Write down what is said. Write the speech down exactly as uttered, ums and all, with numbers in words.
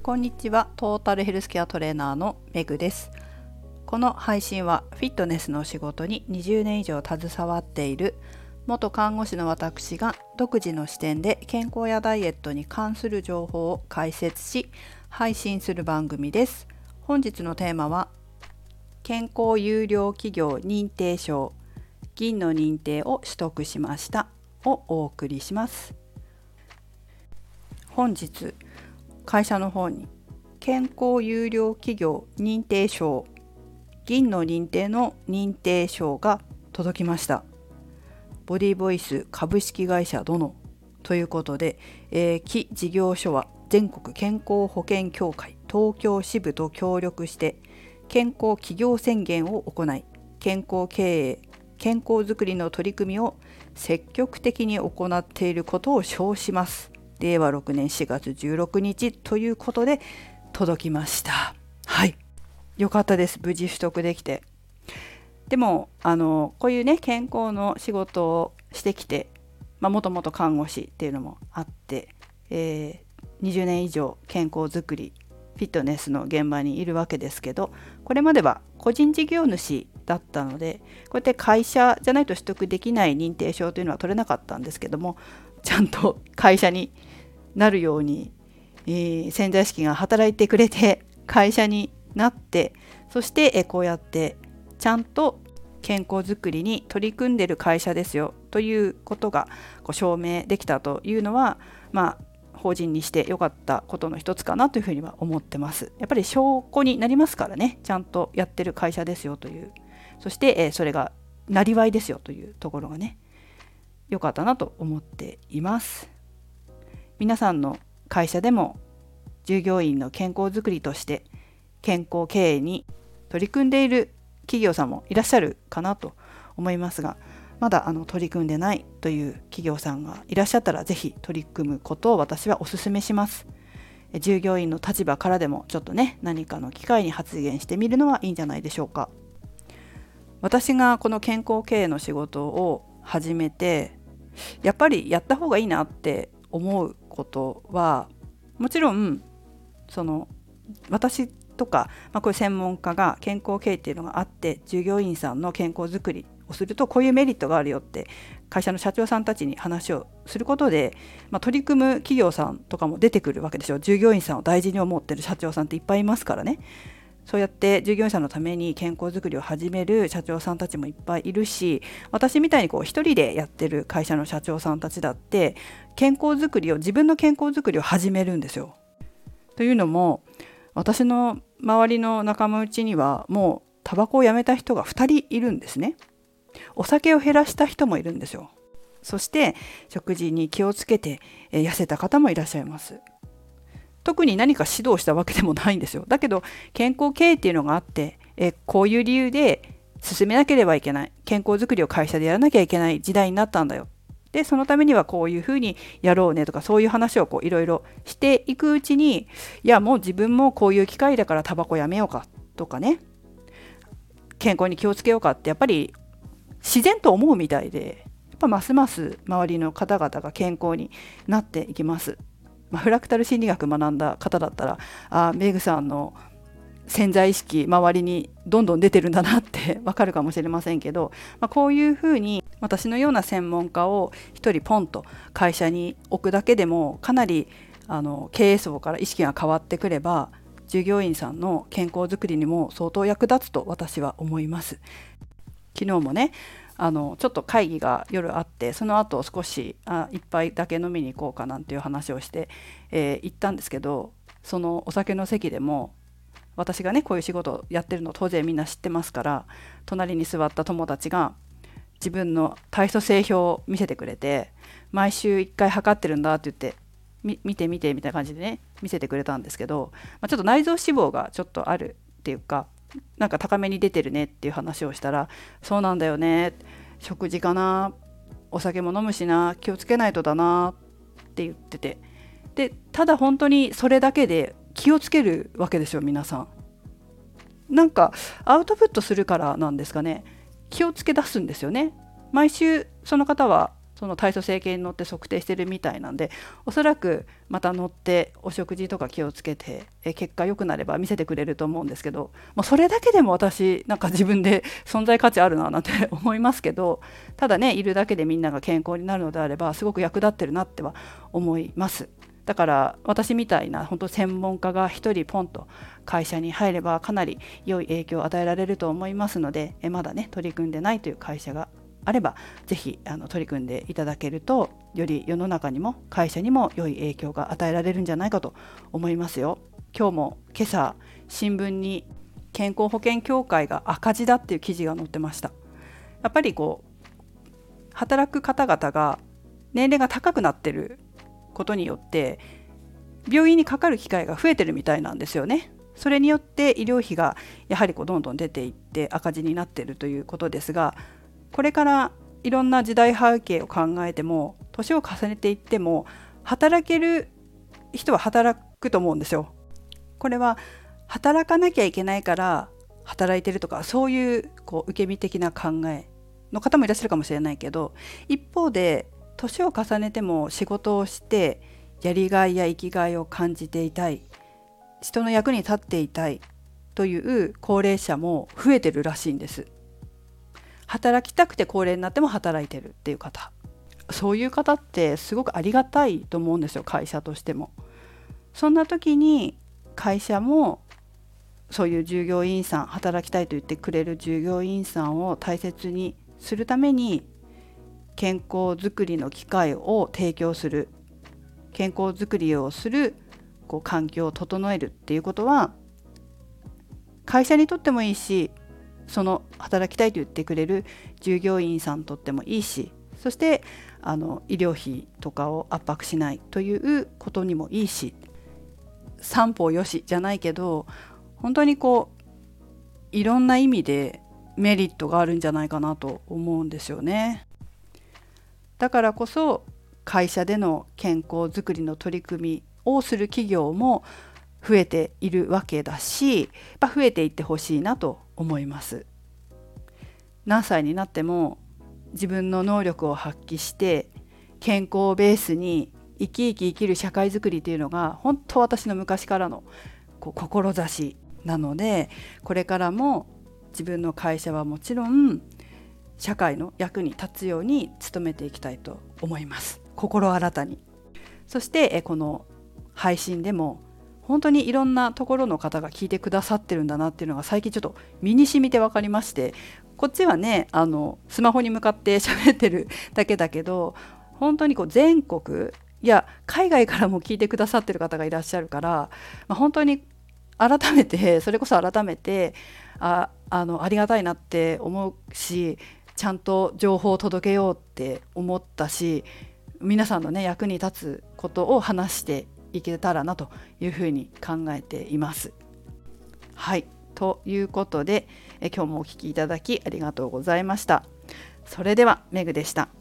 こんにちは。トータルヘルスケアトレーナーのメグです。この配信はフィットネスの仕事ににじゅうねん以上携わっている元看護師の私が独自の視点で健康やダイエットに関する情報を解説し配信する番組です。本日のテーマは健康優良企業認定証銀の認定を取得しましたをお送りします。本日会社の方に健康優良企業認定証銀の認定の認定証が届きました。ボディボイス株式会社殿ということで、えー、木事業所は全国健康保険協会東京支部と協力して健康企業宣言を行い、健康経営健康づくりの取り組みを積極的に行っていることを証します。れいわろくねんしがつじゅうろくにちということで届きました。はい、よかったです。無事取得できて。でもあのこういうね健康の仕事をしてきて、まあ、もともと看護師っていうのもあって、えー、にじゅうねん以上健康づくりフィットネスの現場にいるわけですけど、これまでは個人事業主だったのでこうやって会社じゃないと取得できない認定証というのは取れなかったんですけども、ちゃんと会社になるように、えー、潜在意識が働いてくれて会社になって、そして、えー、こうやってちゃんと健康づくりに取り組んでいる会社ですよということがこう証明できたというのは、まあ法人にして良かったことの一つかなというふうには思ってます。やっぱり証拠になりますからね、ちゃんとやってる会社ですよという、そして、えー、それがなりわいですよというところがね良かったなと思っています。皆さんの会社でも従業員の健康づくりとして健康経営に取り組んでいる企業さんもいらっしゃるかなと思いますが、まだあの取り組んでないという企業さんがいらっしゃったらぜひ取り組むことを私はお勧めします。従業員の立場からでもちょっとね何かの機会に発言してみるのはいいんじゃないでしょうか。私がこの健康経営の仕事を始めてやっぱりやった方がいいなって思うことは、もちろんその私とか、まあ、こういう専門家が健康経営っていうのがあって従業員さんの健康づくりをするとこういうメリットがあるよって会社の社長さんたちに話をすることで、まあ、取り組む企業さんとかも出てくるわけでしょ。従業員さんを大事に思ってる社長さんっていっぱいいますからね。そうやって従業員さんのために健康づくりを始める社長さんたちもいっぱいいるし、私みたいにこう一人でやってる会社の社長さんたちだって健康づくりを自分の健康づくりを始めるんですよ。というのも私の周りの仲間内にはもうタバコをやめた人がふたりいるんですね。お酒を減らした人もいるんですよ。そして食事に気をつけて痩せた方もいらっしゃいます。特に何か指導したわけでもないんですよ。だけど健康経営っていうのがあって、えこういう理由で進めなければいけない、健康づくりを会社でやらなきゃいけない時代になったんだよ。でそのためにはこういうふうにやろうねとか、そういう話をこういろいろしていくうちに、いやもう自分もこういう機会だからタバコやめようかとかね、健康に気をつけようかってやっぱり自然と思うみたいで、やっぱますます周りの方々が健康になっていきます。まあ、フラクタル心理学学んだ方だったら、あメグさんの潜在意識周りにどんどん出てるんだなってわかるかもしれませんけど、まあ、こういうふうに私のような専門家を一人ポンと会社に置くだけでもかなりあの経営層から意識が変わってくれば従業員さんの健康づくりにも相当役立つと私は思います。昨日もねあのちょっと会議が夜あって、その後少しあ一杯だけ飲みに行こうかなんていう話をして、えー、行ったんですけど、そのお酒の席でも私がねこういう仕事をやってるの当然みんな知ってますから、隣に座った友達が自分の体組成表を見せてくれて、毎週いっかい測ってるんだって言ってみ見て見てみたいな感じでね見せてくれたんですけど、まあ、ちょっと内臓脂肪がちょっとあるっていうかなんか高めに出てるねっていう話をしたら、そうなんだよね、食事かな、お酒も飲むしな、気をつけないとだなって言ってて、でただ本当にそれだけで気をつけるわけですよ。皆さんなんかアウトプットするからなんですかね、気をつけ出すんですよね。毎週その方はその体組成計に乗って測定してるみたいなんで、おそらくまた乗ってお食事とか気をつけてえ結果良くなれば見せてくれると思うんですけど、まあ、それだけでも私なんか自分で存在価値あるななんて思いますけど、ただねいるだけでみんなが健康になるのであればすごく役立ってるなっては思います。だから私みたいな本当専門家が一人ポンと会社に入ればかなり良い影響を与えられると思いますので、えまだね取り組んでないという会社があればぜひあの取り組んでいただけると、より世の中にも会社にも良い影響が与えられるんじゃないかと思いますよ。今日も今朝新聞に健康保険協会が赤字だっていう記事が載ってました。やっぱりこう働く方々が年齢が高くなってることによって病院にかかる機会が増えてるみたいなんですよね。それによって医療費がやはりこうどんどん出ていって赤字になっているということですが、これからいろんな時代背景を考えても年を重ねていっても働ける人は働くと思うんですよ。これは働かなきゃいけないから働いてるとか、そういうこう受け身的な考えの方もいらっしゃるかもしれないけど、一方で年を重ねても仕事をしてやりがいや生きがいを感じていたい、人の役に立っていたいという高齢者も増えてるらしいんです。働きたくて高齢になっても働いてるっていう方、そういう方ってすごくありがたいと思うんですよ、会社としても。そんな時に会社もそういう従業員さん、働きたいと言ってくれる従業員さんを大切にするために健康づくりの機会を提供する、健康づくりをするこう環境を整えるっていうことは会社にとってもいいし、その働きたいと言ってくれる従業員さんにとってもいいし、そしてあの医療費とかを圧迫しないということにもいいし、三方よしじゃないけど本当にこういろんな意味でメリットがあるんじゃないかなと思うんですよね。だからこそ会社での健康づくりの取り組みをする企業も増えているわけだし、増えていってほしいなと思います。何歳になっても自分の能力を発揮して健康をベースに生き生き生きる社会づくりというのが本当私の昔からのこう志なので、これからも自分の会社はもちろん社会の役に立つように努めていきたいと思います。心新たに。そしてこの配信でも本当にいろんなところの方が聞いてくださってるんだなっていうのが最近ちょっと身に染みて分かりまして、こっちはねあのスマホに向かって喋ってるだけだけど、本当にこう全国いや海外からも聞いてくださってる方がいらっしゃるから、まあ、本当に改めてそれこそ改めて あ, あ, のありがたいなって思うし、ちゃんと情報を届けようって思ったし、皆さんのね役に立つことを話していけたらなというふうに考えています。はい、ということでえ今日もお聞きいただきありがとうございました。それではメグでした。